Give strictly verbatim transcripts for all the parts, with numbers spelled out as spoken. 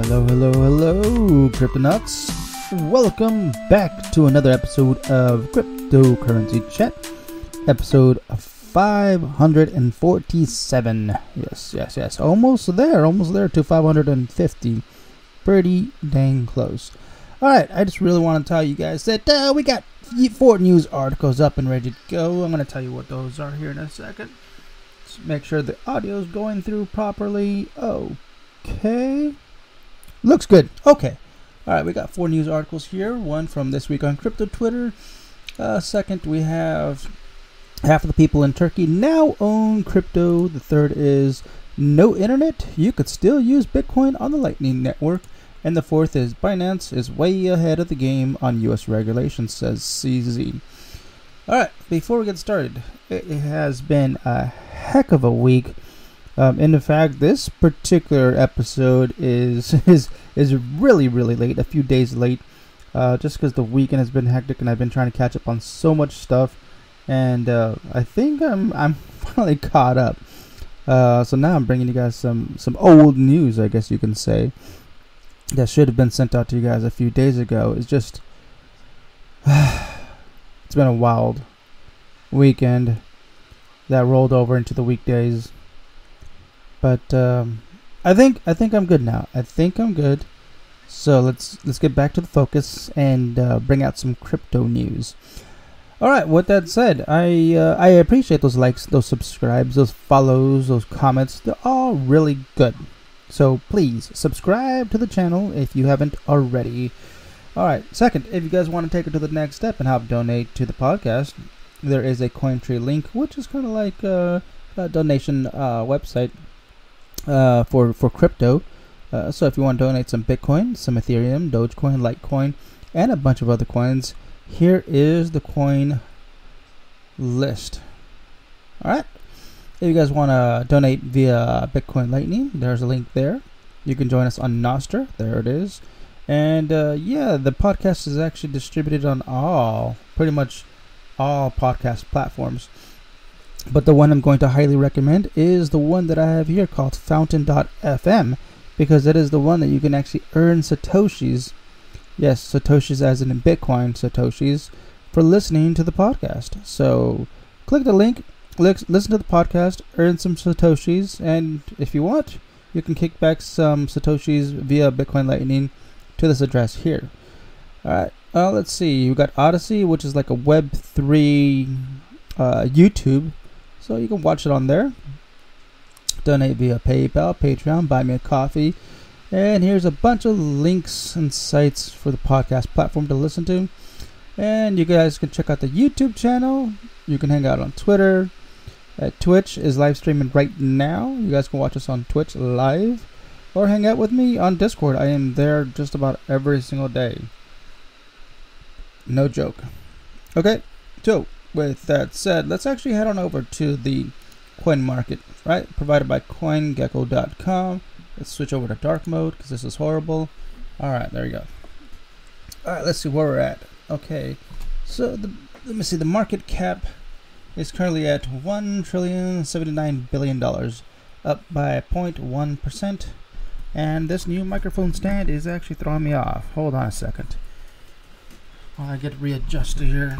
Hello, hello, hello, Cryptonauts. Welcome back to another episode of Cryptocurrency Chat, episode five hundred forty-seven. Yes, yes, yes, almost there, almost there to five hundred fifty. Pretty dang close. Alright, I just really want to tell you guys that uh, we got four news articles up and ready to go. I'm going to tell you what those are here in a second. Let's make sure the audio is going through properly. Okay. Looks good. Okay. Alright, we got four news articles here. One from This Week on Crypto Twitter. Uh, second, we have half of the people in Turkey now own crypto. The third is no internet. You could still use Bitcoin on the Lightning Network. And the fourth is Binance is way ahead of the game on U S regulations, says C Z. Alright, before we get started, it has been a heck of a week. Um, and in fact, this particular episode is is is really, really late, a few days late, uh, just because the weekend has been hectic and I've been trying to catch up on so much stuff. And uh, I think I'm I'm finally caught up. Uh, so now I'm bringing you guys some, some old news, I guess you can say, that should have been sent out to you guys a few days ago. It's just, it's been a wild weekend that rolled over into the weekdays. But um, I think I think I'm good now. I think I'm good. So let's let's get back to the focus and uh, bring out some crypto news. All right. With that said, I uh, I appreciate those likes, those subscribes, those follows, those comments. They're all really good. So please subscribe to the channel if you haven't already. All right. Second, if you guys want to take it to the next step and help donate to the podcast, there is a Cointree link, which is kind of like a, a donation uh, website uh, for for crypto. Uh, so if you want to donate some Bitcoin, some Ethereum, Dogecoin, Litecoin, and a bunch of other coins, here is the coin list. All right. If you guys want to donate via Bitcoin Lightning, there's a link there. You can join us on Nostr. There it is. And uh, yeah, the podcast is actually distributed on all, pretty much all podcast platforms. But the one I'm going to highly recommend is the one that I have here called Fountain dot f m, because it is the one that you can actually earn Satoshis. Yes, Satoshis as in Bitcoin Satoshis for listening to the podcast. So click the link. Listen to the podcast, earn some Satoshis, and if you want, you can kick back some Satoshis via Bitcoin Lightning to this address here. Alright, uh, let's see. We've got Odyssey, which is like a Web three uh, YouTube, so you can watch it on there. Donate via PayPal, Patreon, buy me a coffee, and here's a bunch of links and sites for the podcast platform to listen to. And you guys can check out the YouTube channel. You can hang out on Twitter. Uh, Twitch is live streaming right now. You guys can watch us on Twitch live or hang out with me on Discord. I am there just about every single day. No joke. Okay, so with that said, let's actually head on over to the coin market, right? Provided by coin gecko dot com. Let's switch over to dark mode because this is horrible. All right, there you go. All right, let's see where we're at. Okay, so the, let me see. The market cap is currently at one trillion seventy-nine billion dollars, up by zero point one percent. And this new microphone stand is actually throwing me off. Hold on a second while I get readjusted here.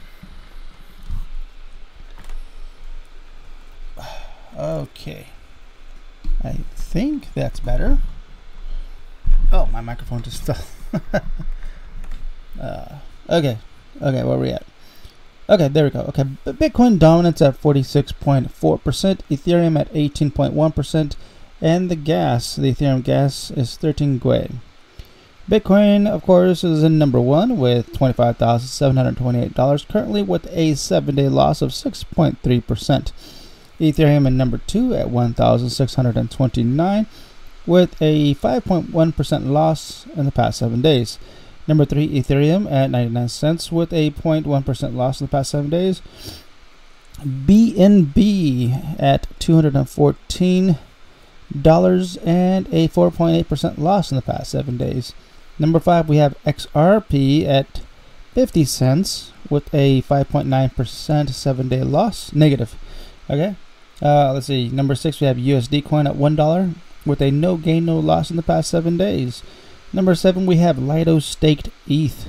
Okay, I think that's better. Oh, my microphone just fell. uh, okay, okay, where are we at? Okay, there we go. Okay, Bitcoin dominance at forty-six point four percent, Ethereum at eighteen point one percent, and the gas, the Ethereum gas, is thirteen Gwei. Bitcoin, of course, is in number one with twenty-five thousand seven hundred twenty-eight dollars, currently with a seven-day loss of six point three percent. Ethereum in number two at one thousand six hundred twenty-nine dollars, with a five point one percent loss in the past seven days. Number three, Ethereum at ninety-nine cents with a zero point one percent loss in the past seven days. B N B at two hundred fourteen dollars and a four point eight percent loss in the past seven days. Number five, we have X R P at fifty cents with a five point nine percent seven-day loss, negative. Okay. Uh, let's see. Number six, we have U S D coin at one dollar with a no gain, no loss in the past seven days. Number seven, we have Lido Staked E T H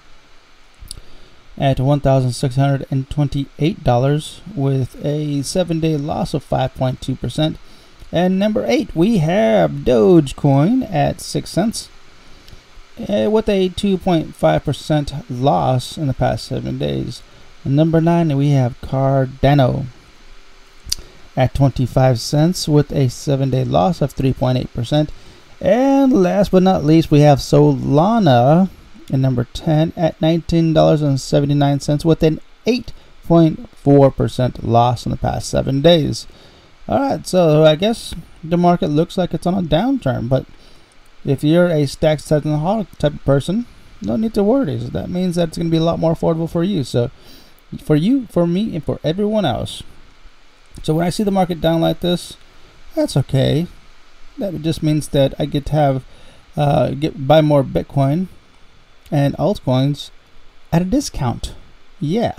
at one thousand six hundred twenty-eight dollars with a seven-day loss of five point two percent. And number eight, we have Dogecoin at six cents uh, with a two point five percent loss in the past seven days. And number nine, we have Cardano at twenty-five cents with a seven-day loss of three point eight percent. And last but not least, we have Solana in number ten at nineteen dollars and seventy-nine cents with an eight point four percent loss in the past seven days. Alright, so I guess the market looks like it's on a downturn, but if you're a stacked settling type of person, no need to worry. That means that it's going to be a lot more affordable for you. So for you, for me, and for everyone else. So when I see the market down like this, that's okay. That just means that I get to have uh, get buy more Bitcoin and altcoins at a discount. Yeah.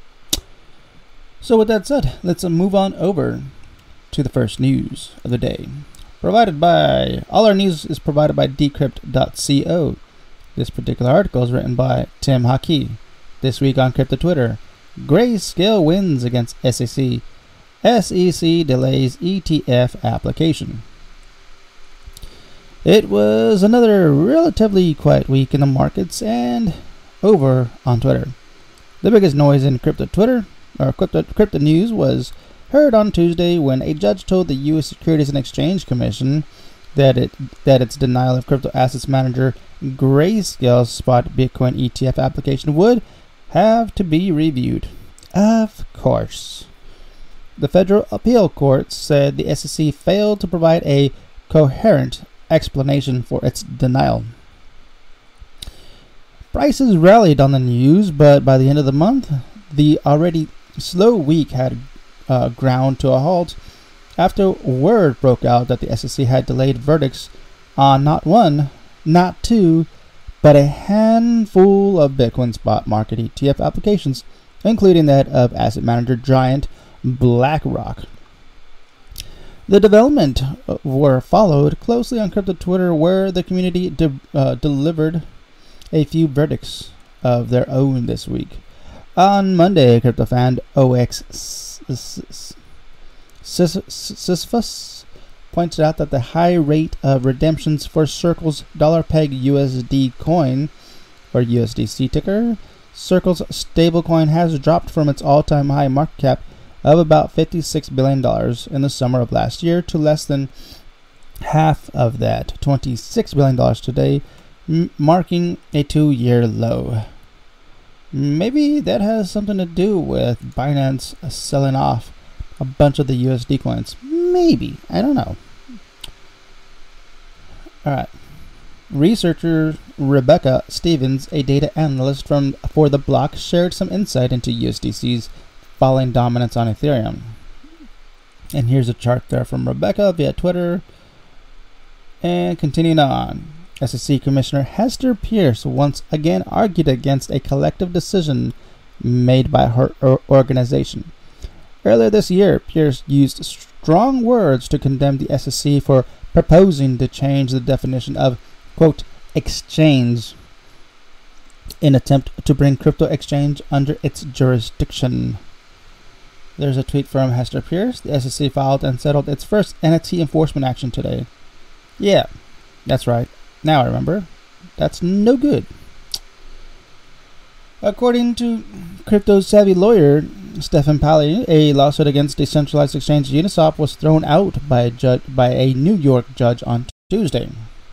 So with that said, let's move on over to the first news of the day. Provided by all our news is provided by decrypt dot co. This particular article is written by Tim Haki. This week on Crypto Twitter, Grayscale wins against S E C. S E C delays E T F application. It was another relatively quiet week in the markets and over on Twitter. The biggest noise in crypto Twitter or crypto, crypto news was heard on Tuesday when a judge told the U S Securities and Exchange Commission that it that its denial of crypto assets manager Grayscale's spot Bitcoin E T F application would have to be reviewed. Of course. The Federal Appeal Court said the S E C failed to provide a coherent explanation for its denial. Prices rallied on the news, but by the end of the month, the already slow week had uh, ground to a halt after word broke out that the S E C had delayed verdicts on not one, not two, but a handful of Bitcoin spot market E T F applications, including that of asset manager giant BlackRock. The development were followed closely on crypto Twitter, where the community de- uh, delivered a few verdicts of their own this week. On Monday, crypto fan O X Sisyphus pointed out that the high rate of redemptions for Circle's dollar peg U S D coin, or U S D C ticker, Circle's stablecoin has dropped from its all-time high market cap of about fifty-six billion dollars in the summer of last year to less than half of that, twenty-six billion dollars today, m- marking a two-year low. Maybe that has something to do with Binance selling off a bunch of the U S D coins. Maybe. I don't know. Alright. Researcher Rebecca Stevens, a data analyst from for the block, shared some insight into U S D C's falling dominance on Ethereum. And here's a chart there from Rebecca via Twitter. And continuing on, S E C Commissioner Hester Peirce once again argued against a collective decision made by her organization. Earlier this year, Peirce used strong words to condemn the S E C for proposing to change the definition of, quote, exchange in attempt to bring crypto exchange under its jurisdiction. There's a tweet from Hester Peirce. The S E C filed and settled its first N F T enforcement action today. Yeah, that's right. Now I remember. That's no good. According to crypto-savvy lawyer Stephen Pally, a lawsuit against decentralized exchange Uniswap was thrown out by a, ju- by a New York judge on Tuesday.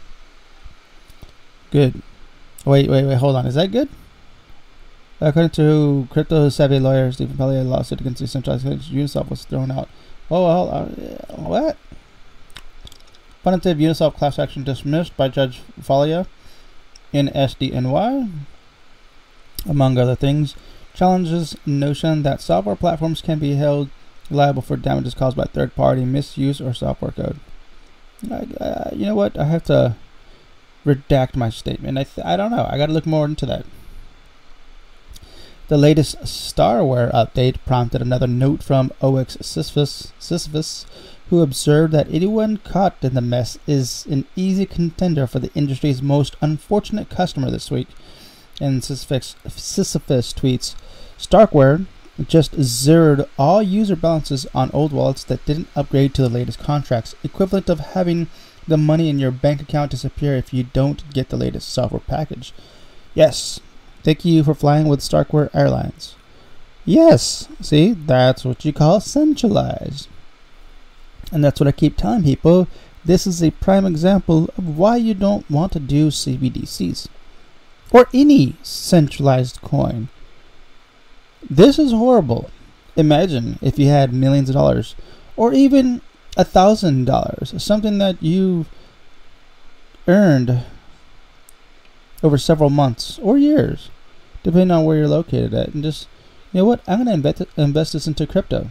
Good. Wait, wait, wait, hold on. Is that good? According to crypto-savvy lawyer Stephen Pally, a lawsuit against decentralized exchange Uniswap was thrown out. Oh, well, uh, what? Punitive Uniswap class action dismissed by Judge Falia in S D N Y. Among other things, challenges notion that software platforms can be held liable for damages caused by third-party misuse or software code. I, uh, you know what? I have to redact my statement. I, th- I don't know. I got to look more into that. The latest Starware update prompted another note from O X Sisyphus, Sisyphus, who observed that anyone caught in the mess is an easy contender for the industry's most unfortunate customer this week. And Sisyphus, Sisyphus tweets, Starkware just zeroed all user balances on old wallets that didn't upgrade to the latest contracts, equivalent of having the money in your bank account disappear if you don't get the latest software package. Yes, thank you for flying with Starkware Airlines. Yes, see, that's what you call centralized. And that's what I keep telling people. This is a prime example of why you don't want to do C B D Cs or any centralized coin. This is horrible. Imagine if you had millions of dollars or even a thousand dollars, something that you earned over several months or years, depending on where you're located at, and just, you know what, I'm going to invest, invest this into crypto.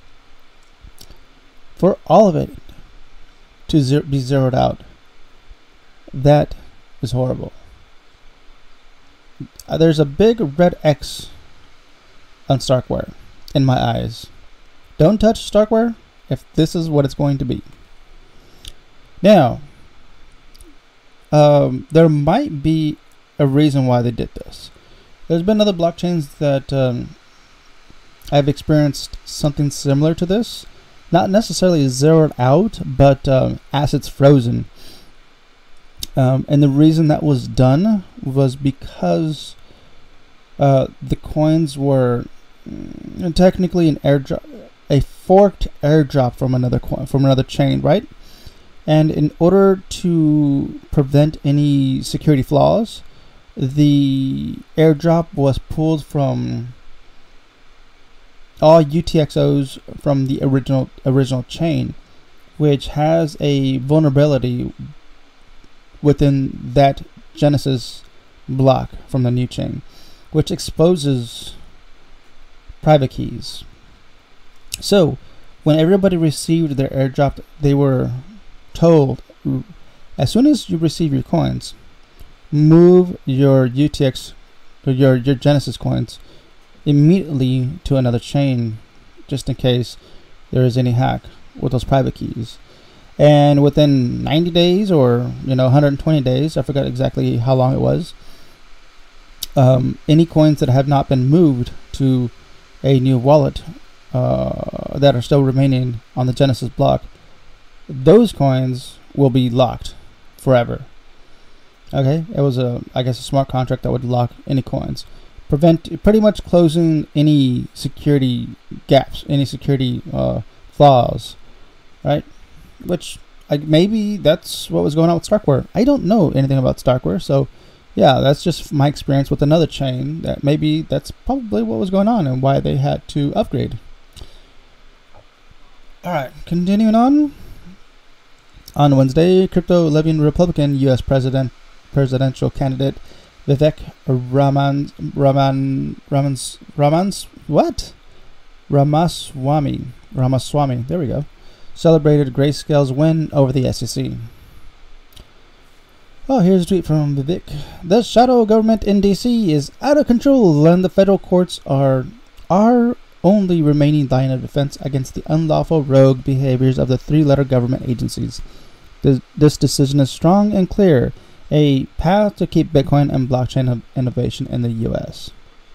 For all of it to zero, be zeroed out, that is horrible. Uh, there's a big red X on Starkware in my eyes. Don't touch Starkware if this is what it's going to be. Now, um, there might be a reason why they did this. There's been other blockchains that um, I've experienced something similar to this. Not necessarily zeroed out, but um, assets frozen. Um, and the reason that was done was because uh, the coins were mm, technically an airdrop, a forked airdrop from another coin, from another chain, right? And in order to prevent any security flaws, the airdrop was pulled from all U T X Os from the original original chain, which has a vulnerability within that Genesis block from the new chain, which exposes private keys. So when everybody received their airdrop, they were told, as soon as you receive your coins, move your U T X or your, your Genesis coins immediately to another chain, just in case there is any hack with those private keys. And within ninety days, or you know one hundred twenty days, I forgot exactly how long it was, um, any coins that have not been moved to a new wallet uh, that are still remaining on the Genesis block, those coins will be locked forever. Okay, it was a, I guess, a smart contract that would lock any coins, prevent, pretty much closing any security gaps, any security uh, flaws, right? Which I, maybe that's what was going on with Starkware. I don't know anything about Starkware, so yeah, that's just my experience with another chain. That maybe that's probably what was going on and why they had to upgrade. All right, continuing on. On Wednesday, crypto-loving Republican U S President presidential candidate Vivek Raman Raman Ramans Ramans what Ramaswamy Ramaswamy there we go celebrated Grayscale's win over the S E C. Oh, here's a tweet from Vivek. The shadow government in D C is out of control, and the federal courts are our only remaining line of defense against the unlawful rogue behaviors of the three-letter government agencies. This, this decision is strong and clear, a path to keep Bitcoin and blockchain innovation in the U S.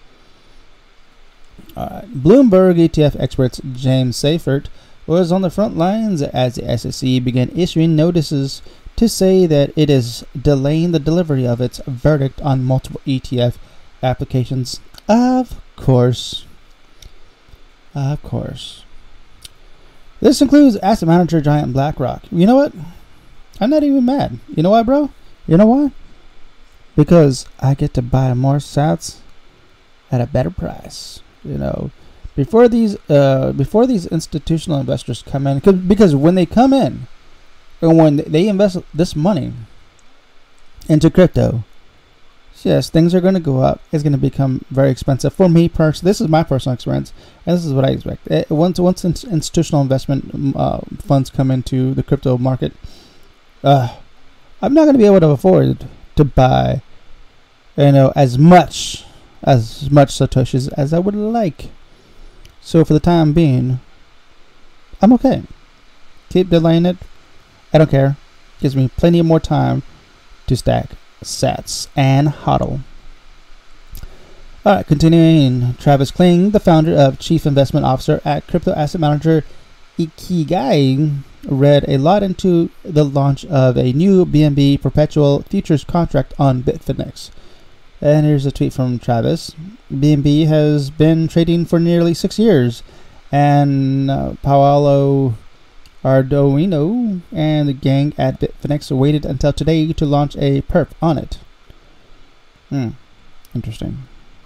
Uh, Bloomberg E T F experts James Seifert was on the front lines as the S E C began issuing notices to say that it is delaying the delivery of its verdict on multiple E T F applications. Of course. Of course. This includes asset manager giant BlackRock. You know what? I'm not even mad. You know why, bro? You know why? Because I get to buy more sats at a better price. You know, before these uh, before these institutional investors come in, because when they come in and when they invest this money into crypto, yes, things are going to go up. It's going to become very expensive. For me personally, this is my personal experience, and this is what I expect. It, once once institutional investment uh, funds come into the crypto market, uh, I'm not going to be able to afford to buy, you know, as much as much satoshis as I would like. So for the time being, I'm okay. keep delaying it. I don't care. Gives me plenty more time to stack sats and hodl. Alright, continuing. Travis Kling, the founder of Chief Investment Officer at crypto asset manager Ikigai, read a lot into the launch of a new B N B perpetual futures contract on Bitfinex. And here's a tweet from Travis. B N B has been trading for nearly six years, and uh, Paolo Ardoino and the gang at Bitfinex waited until today to launch a perp on it. Hmm, interesting.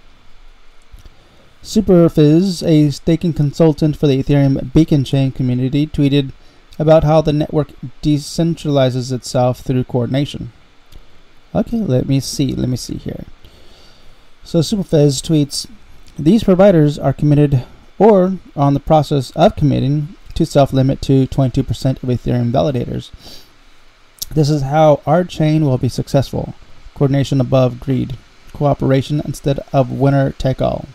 Superfizz, a staking consultant for the Ethereum Beacon Chain community, tweeted about how the network decentralizes itself through coordination. Okay, let me see. Let me see here. So Superfizz tweets, these providers are committed or on the process of committing to self-limit to twenty-two percent of Ethereum validators. This is how our chain will be successful. Coordination above greed. Cooperation instead of winner-take-all.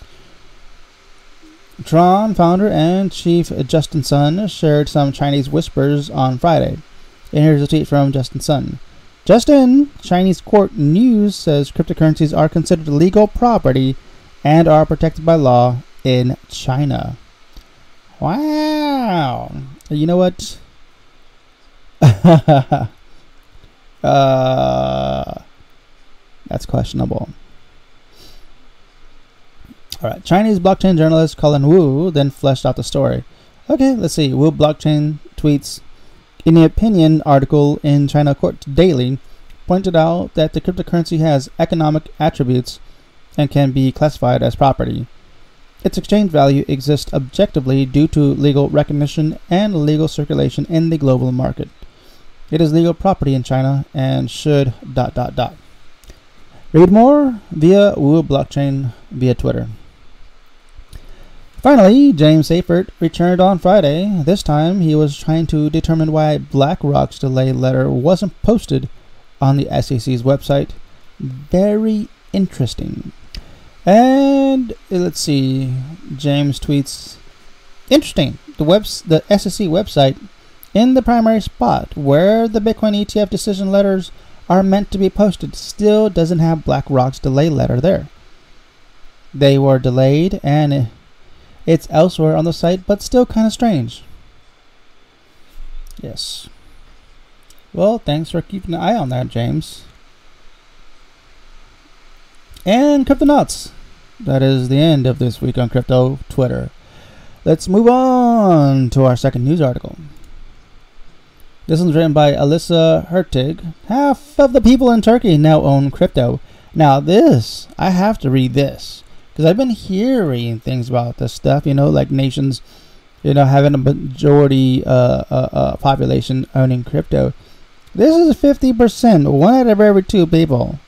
Tron founder and chief Justin Sun shared some Chinese whispers on Friday. And here's a tweet from Justin Sun. Justin, Chinese court news says cryptocurrencies are considered legal property and are protected by law in China. Wow. You know what? uh, that's questionable. Alright, Chinese blockchain journalist Colin Wu then fleshed out the story. Okay, let's see. Wu Blockchain tweets, in the opinion article in China Court Daily, pointed out that the cryptocurrency has economic attributes and can be classified as property. Its exchange value exists objectively due to legal recognition and legal circulation in the global market. It is legal property in China and should dot dot dot. Read more via Wu Blockchain via Twitter. Finally, James Seyffert returned on Friday. This time, he was trying to determine why BlackRock's delay letter wasn't posted on the S E C's website. Very interesting. And let's see, James tweets, interesting. The webs, the S E C website, in the primary spot where the Bitcoin E T F decision letters are meant to be posted, still doesn't have BlackRock's delay letter there. They were delayed and it's elsewhere on the site, but still kind of strange. Yes. Well, thanks for keeping an eye on that, James. And Cryptonauts. That is the end of this week on Crypto Twitter. Let's move on to our second news article. This one's written by Alyssa Hertig. Half of the people in Turkey now own crypto. Now this, I have to read this, because I've been hearing things about this stuff, you know, like nations, you know, having a majority uh, uh, uh, population owning crypto. This is fifty percent, one out of every two people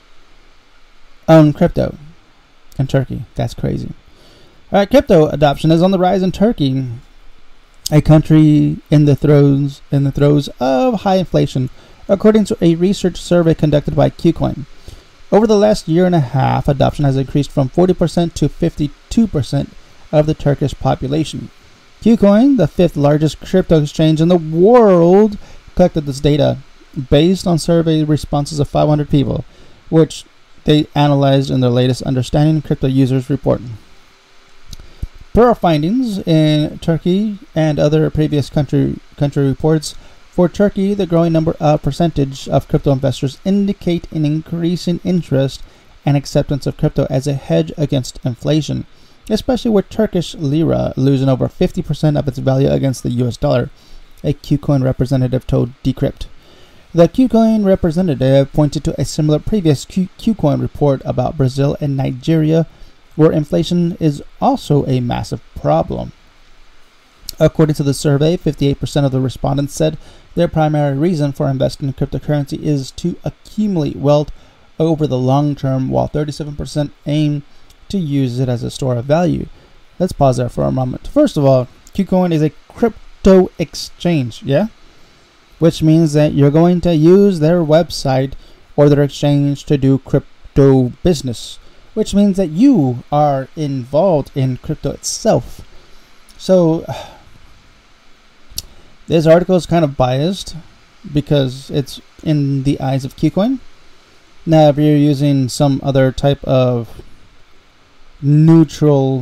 own crypto in Turkey. That's crazy. All right, crypto adoption is on the rise in Turkey, a country in the throes in the throes of high inflation, according to a research survey conducted by KuCoin. Over the last year and a half, adoption has increased from forty percent to fifty-two percent of the Turkish population. KuCoin, the fifth largest crypto exchange in the world, collected this data based on survey responses of five hundred people, which they analyzed in their latest Understanding Crypto Users report. Per our findings in Turkey and other previous country country reports, for Turkey, the growing number of percentage of crypto investors indicate an increasing interest and acceptance of crypto as a hedge against inflation, especially with Turkish lira losing over fifty percent of its value against the U S dollar, a KuCoin representative told Decrypt. The KuCoin representative pointed to a similar previous Q- KuCoin report about Brazil and Nigeria, where inflation is also a massive problem. According to the survey, fifty-eight percent of the respondents said their primary reason for investing in cryptocurrency is to accumulate wealth over the long term, while thirty-seven percent aim to use it as a store of value. Let's pause there for a moment. First of all, KuCoin is a crypto exchange, yeah? Which means that you're going to use their website or their exchange to do crypto business, which means that you are involved in crypto itself. So This article is kind of biased because it's in the eyes of KuCoin. Now, if you're using some other type of neutral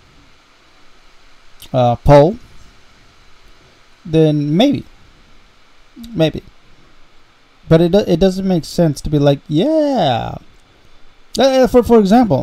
uh, poll, then maybe, maybe. But it do- it doesn't make sense to be like, yeah. Uh, for for example,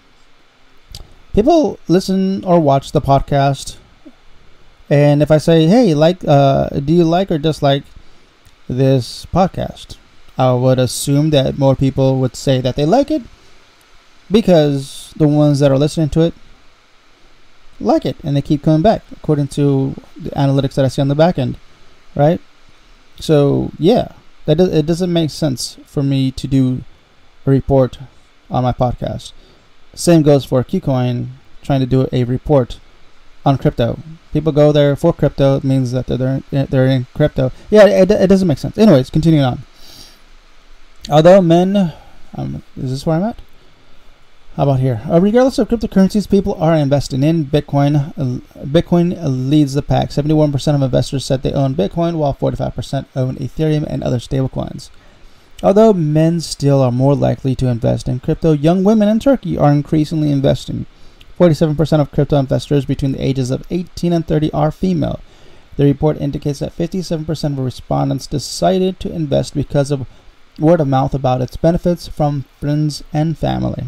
people listen or watch the podcast, and if I say, hey, like, uh, do you like or dislike this podcast? I would assume that more people would say that they like it because the ones that are listening to it like it and they keep coming back according to the analytics that I see on the back end, right? So yeah, that do- it doesn't make sense for me to do a report on my podcast. Same goes for KuCoin trying to do a report on crypto. People go there for crypto. It means that they're in, they're in crypto. Yeah, it, it doesn't make sense. Anyways, continuing on. Although men, um, is this where I'm at? How about here? Uh, regardless of cryptocurrencies, people are investing in Bitcoin. Uh, Bitcoin leads the pack. seventy-one percent of investors said they own Bitcoin, while forty-five percent own Ethereum and other stablecoins. Although men still are more likely to invest in crypto, young women in Turkey are increasingly investing. forty-seven percent of crypto investors between the ages of eighteen and thirty are female. The report indicates that fifty-seven percent of respondents decided to invest because of word of mouth about its benefits from friends and family.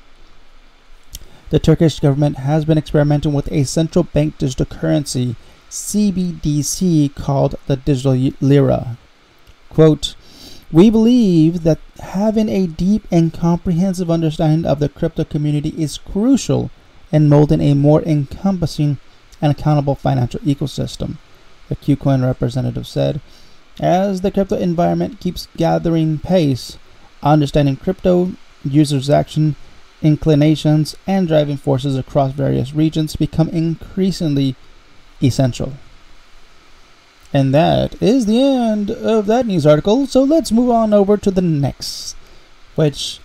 The Turkish government has been experimenting with a central bank digital currency, C B D C, called the digital lira. Quote, we believe that having a deep and comprehensive understanding of the crypto community is crucial in molding a more encompassing and accountable financial ecosystem, the KuCoin representative said. As the crypto environment keeps gathering pace, understanding crypto users' action, inclinations, and driving forces across various regions become increasingly essential. And that is the end of that news article. So let's move on over to the next, which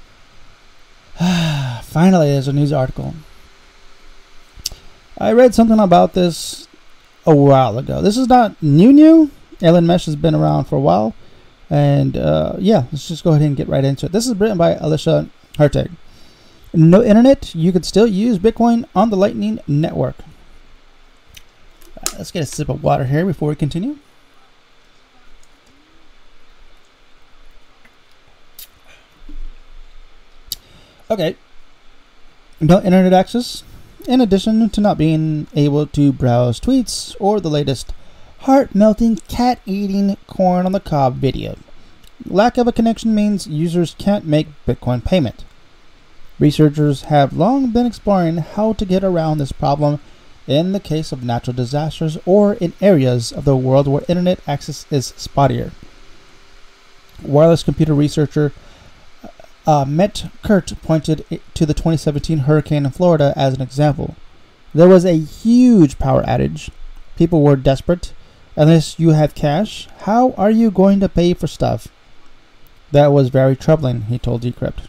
finally is a news article. I read something about this a while ago. This is not new new. Elon Mesh has been around for a while. And uh, yeah, let's just go ahead and get right into it. This is written by Alicia Herteg. No internet, you could still use Bitcoin on the Lightning Network. Let's get a sip of water here before we continue. Okay. No internet access. In addition to not being able to browse tweets or the latest heart-melting cat-eating corn on the cob video. Lack of a connection means users can't make Bitcoin payment. Researchers have long been exploring how to get around this problem in the case of natural disasters or in areas of the world where internet access is spottier. Wireless computer researcher uh, Met Kurt pointed to the twenty seventeen hurricane in Florida as an example. There was a huge power outage. People were desperate. Unless you have cash, how are you going to pay for stuff? That was very troubling, he told Decrypt.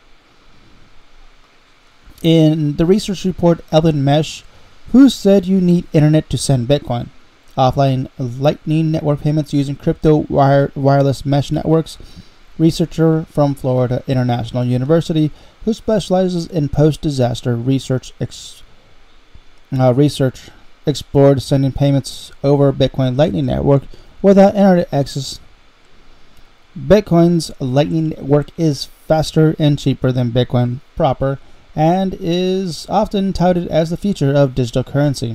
In the research report, Elon Mesh, who said you need internet to send Bitcoin, offline Lightning Network payments using crypto wire, wireless mesh networks, researcher from Florida International University who specializes in post-disaster research, ex, uh, research explored sending payments over Bitcoin Lightning Network without internet access. Bitcoin's Lightning Network is faster and cheaper than Bitcoin proper, and is often touted as the future of digital currency.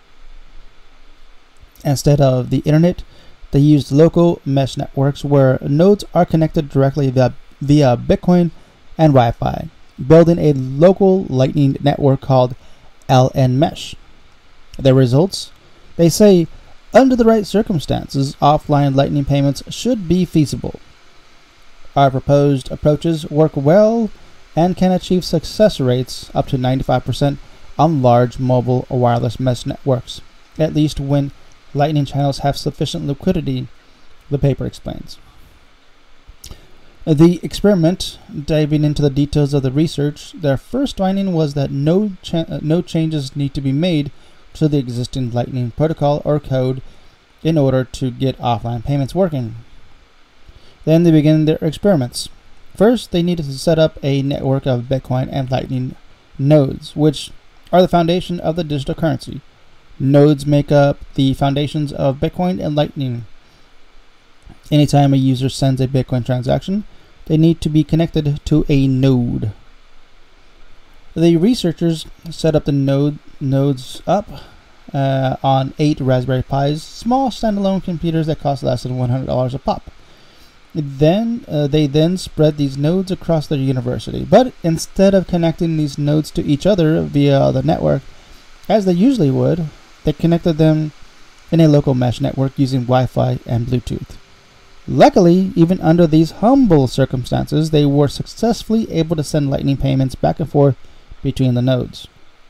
Instead of the internet, they used local mesh networks where nodes are connected directly via, via Bitcoin and Wi-Fi, building a local Lightning network called L N Mesh. The results? They say, under the right circumstances, offline Lightning payments should be feasible. Our proposed approaches work well and can achieve success rates up to ninety-five percent on large mobile or wireless mesh networks, at least when Lightning channels have sufficient liquidity, the paper explains. The experiment, diving into the details of the research, their first finding was that no, cha- no changes need to be made to the existing Lightning protocol or code in order to get offline payments working. Then they begin their experiments. First, they needed to set up a network of Bitcoin and Lightning nodes, which are the foundation of the digital currency. Nodes make up the foundations of Bitcoin and Lightning. Anytime a user sends a Bitcoin transaction, they need to be connected to a node. The researchers set up the node nodes up uh, on eight Raspberry Pis, small standalone computers that cost less than one hundred dollars a pop. Then uh, they then spread these nodes across their university. But instead of connecting these nodes to each other via the network, as they usually would, they connected them in a local mesh network using Wi-Fi and Bluetooth. Luckily, even under these humble circumstances, they were successfully able to send Lightning payments back and forth between the nodes.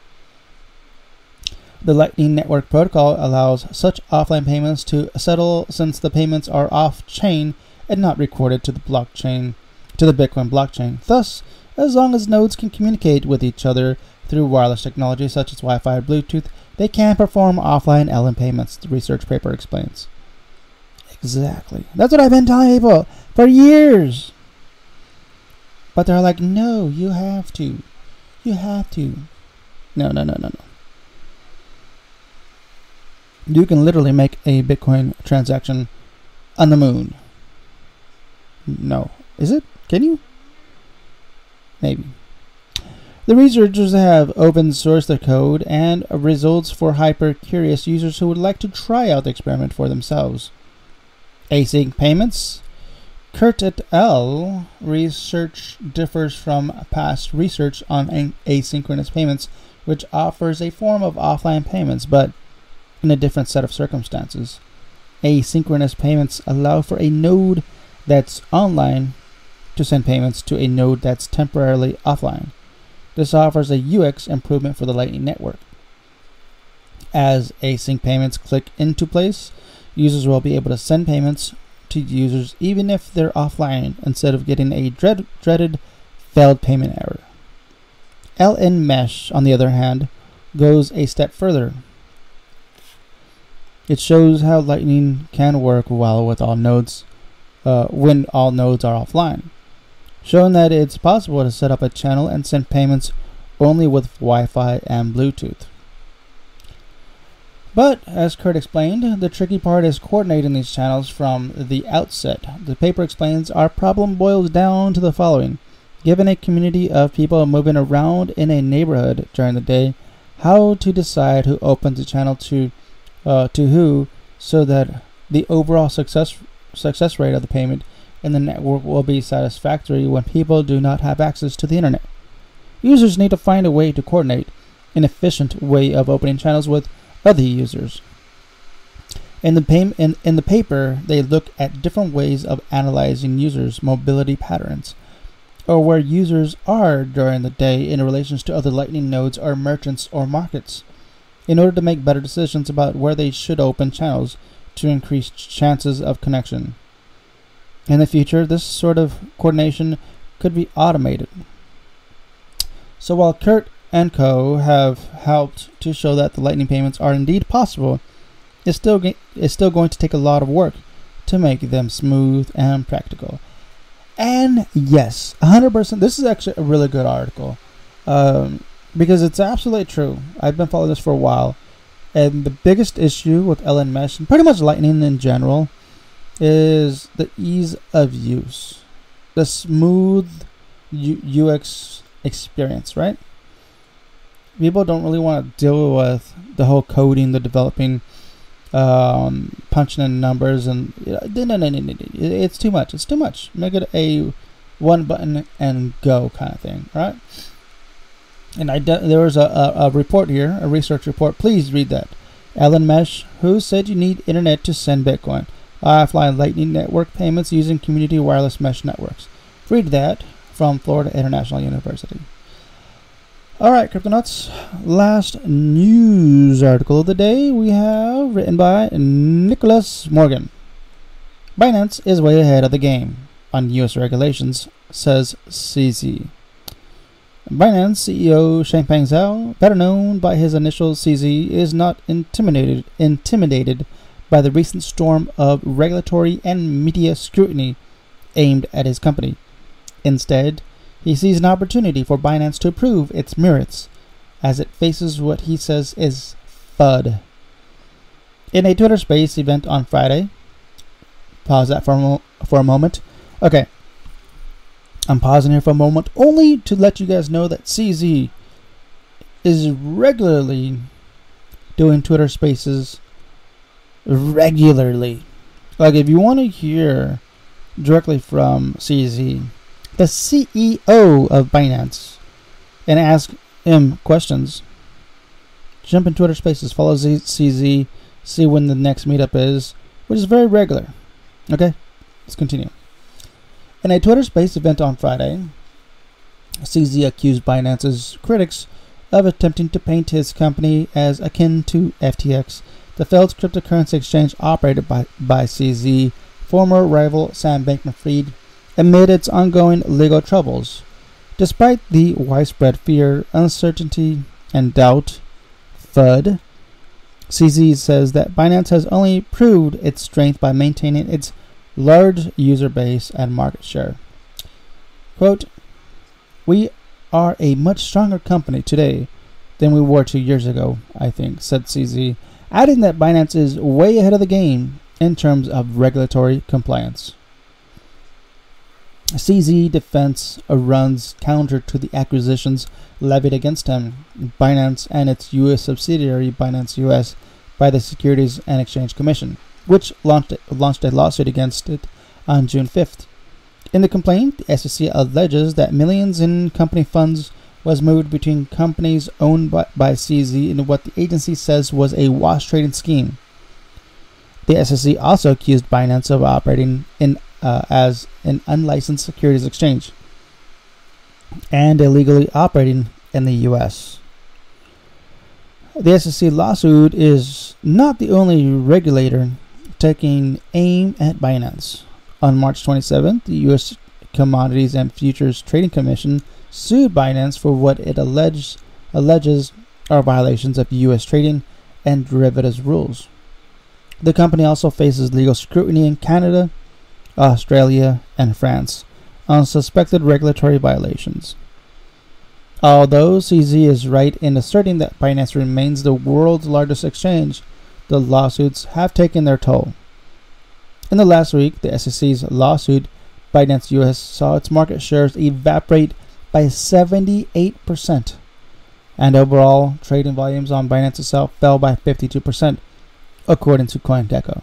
The Lightning Network Protocol allows such offline payments to settle since the payments are off-chain and not recorded to the blockchain, to the Bitcoin blockchain. Thus, as long as nodes can communicate with each other through wireless technology such as Wi-Fi or Bluetooth, they can perform offline L N payments, the research paper explains. Exactly. That's what I've been telling people for years. But they're like, no, you have to. You have to. No, no, no, no, no. You can literally make a Bitcoin transaction on the moon. No. Is it? Can you? Maybe. The researchers have open sourced the code and results for hyper-curious users who would like to try out the experiment for themselves. Async payments. Kurt et al. Research differs from past research on asynchronous payments, which offers a form of offline payments, but in a different set of circumstances. Asynchronous payments allow for a node that's online to send payments to a node that's temporarily offline. This offers a U X improvement for the Lightning Network. As async payments click into place, users will be able to send payments to users even if they're offline instead of getting a dread, dreaded failed payment error. L N Mesh, on the other hand, goes a step further. It shows how Lightning can work well with all nodes uh, when all nodes are offline, showing that it's possible to set up a channel and send payments only with Wi-Fi and Bluetooth. But, as Kurt explained, the tricky part is coordinating these channels from the outset. The paper explains our problem boils down to the following. Given a community of people moving around in a neighborhood during the day, how to decide who opens a channel to uh, to who so that the overall success success rate of the payment in the network will be satisfactory when people do not have access to the internet. Users need to find a way to coordinate an efficient way of opening channels with other users. In the, pay- in, in the paper, they look at different ways of analyzing users' mobility patterns, or where users are during the day in relation to other Lightning nodes or merchants or markets, in order to make better decisions about where they should open channels to increase chances of connection. In the future, this sort of coordination could be automated. So while Kurt and co have helped to show that the Lightning payments are indeed possible, it's still, it's still going to take a lot of work to make them smooth and practical. And yes, one hundred percent, this is actually a really good article, um, because it's absolutely true. I've been following this for a while, and the biggest issue with L N Mesh, and pretty much Lightning in general, is the ease of use, the smooth U X experience, right? People don't really want to deal with the whole coding, the developing, um, punching in numbers, and you know, no, no, no, no, no, it's too much. It's too much. Make it a one button and go kind of thing, right? And I de- there was a, a, a report here, a research report. Please read that. L N Mesh, who said you need internet to send Bitcoin? Offline Lightning Network payments using community wireless mesh networks. Read that from Florida International University. Alright, Cryptonauts, last news article of the day we have written by Nicholas Morgan. Binance is way ahead of the game on U S regulations, says C Z. Binance C E O Changpeng Zhao, better known by his initials C Z, is not intimidated intimidated by the recent storm of regulatory and media scrutiny aimed at his company. Instead, he sees an opportunity for Binance to prove its merits as it faces what he says is FUD. In a Twitter Space event on Friday, pause that for a, mo- for a moment. Okay, I'm pausing here for a moment only to let you guys know that C Z is regularly doing Twitter Spaces regularly. Like, if you want to hear directly from C Z, the C E O of Binance, and ask him questions, jump in Twitter Spaces, follow Z- C Z, see when the next meetup is, which is very regular. Okay, let's continue. In a Twitter Space event on Friday, C Z accused Binance's critics of attempting to paint his company as akin to F T X, the failed cryptocurrency exchange operated by, by C Z, former rival Sam Bankman-Fried, amid its ongoing legal troubles. Despite the widespread fear, uncertainty, and doubt, FUD, C Z says that Binance has only proved its strength by maintaining its large user base and market share. Quote, "We are a much stronger company today than we were two years ago, I think," said C Z, adding that Binance is way ahead of the game in terms of regulatory compliance. C Z defense runs counter to the accusations levied against him, Binance, and its U S subsidiary Binance U S by the Securities and Exchange Commission, which launched, launched a lawsuit against it on June fifth. In the complaint, the S E C alleges that millions in company funds was moved between companies owned by, by C Z in what the agency says was a wash trading scheme. The S E C also accused Binance of operating in uh, as an unlicensed securities exchange and illegally operating in the U S. The S E C lawsuit is not the only regulator taking aim at Binance. On March twenty-seventh, the U S Commodities and Futures Trading Commission sued Binance for what it alleges, alleges are violations of U S trading and derivatives rules. The company also faces legal scrutiny in Canada, Australia, and France on suspected regulatory violations. Although C Z is right in asserting that Binance remains the world's largest exchange, the lawsuits have taken their toll. In the last week, the S E C's lawsuit, Binance U S saw its market shares evaporate by seventy-eight percent, and overall trading volumes on Binance itself fell by fifty-two percent, according to CoinGecko.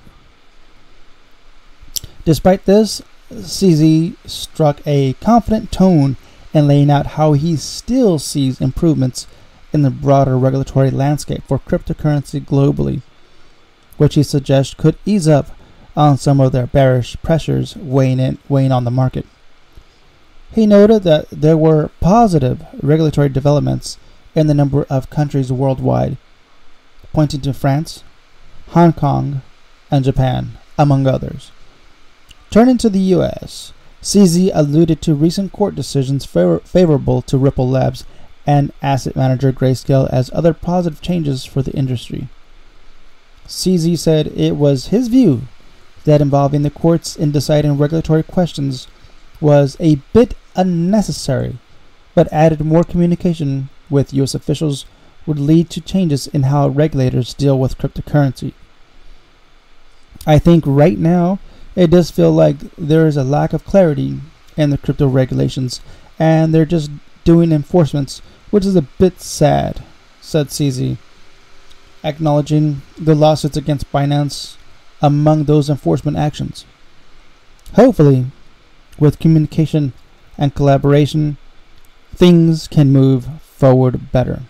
Despite this, C Z struck a confident tone in laying out how he still sees improvements in the broader regulatory landscape for cryptocurrency globally, which he suggests could ease up on some of their bearish pressures weighing in, weighing on the market. He noted that there were positive regulatory developments in the number of countries worldwide, pointing to France, Hong Kong, and Japan, among others. Turning to the U S, C Z alluded to recent court decisions favor- favorable to Ripple Labs and asset manager Grayscale as other positive changes for the industry. C Z said it was his view that involving the courts in deciding regulatory questions was a bit unnecessary, but added more communication with U S officials would lead to changes in how regulators deal with cryptocurrency. I think right now it does feel like there is a lack of clarity in the crypto regulations, and they're just doing enforcements, which is a bit sad, said C Z, acknowledging the lawsuits against Binance among those enforcement actions. Hopefully, with communication and collaboration, things can move forward better.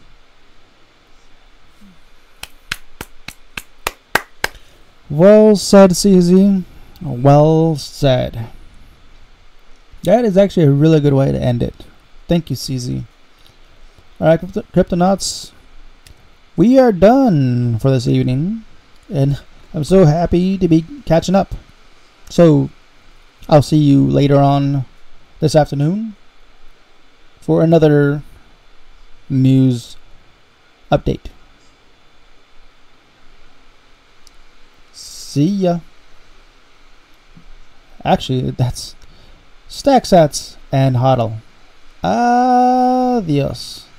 Well said, C Z. Well said. That is actually a really good way to end it. Thank you, C Z. Alright, Crypto- Cryptonauts, we are done for this evening, and I'm so happy to be catching up. So, I'll see you later on this afternoon for another news update. See ya. Actually, that's StackSats and Hodl. Adios.